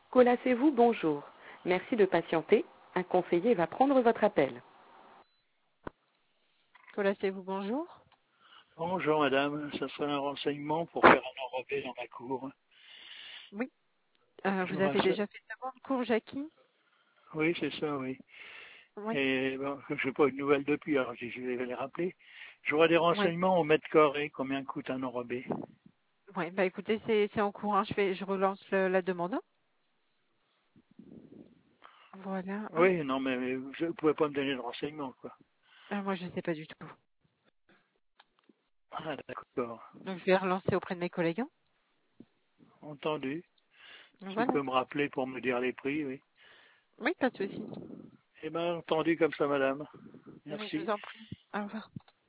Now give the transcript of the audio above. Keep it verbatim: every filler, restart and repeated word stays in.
Colacez-vous, bonjour. Merci de patienter. Un conseiller va prendre votre appel. Colacez-vous, bonjour. Bonjour madame, ça serait un renseignement pour faire un enrobé dans ma cour. Oui. Euh, Je vous me avez rense- déjà fait une demande, cours Jackie? Oui, c'est ça, oui. Oui. Et bon, je n'ai pas eu de nouvelles depuis, alors j'ai- je vais les rappeler. J'aurais des Oui. renseignements au mètre carré, combien coûte un enrobé. Oui. Bah écoutez, c'est c'est en cours. Hein. Je fais, je relance le- la demande. Hein. Voilà. Hein. Oui, non, mais je ne pouvez pas me donner de renseignements, quoi. Ah, moi, je ne sais pas du tout. Ah, d'accord. Donc, je vais relancer auprès de mes collègues. Hein. Entendu. Si vous Voilà. pouvez me rappeler pour me dire les prix, oui. Oui, pas de souci. Eh bien, entendu comme ça, madame. Mais je Merci. vous en prie. Au revoir.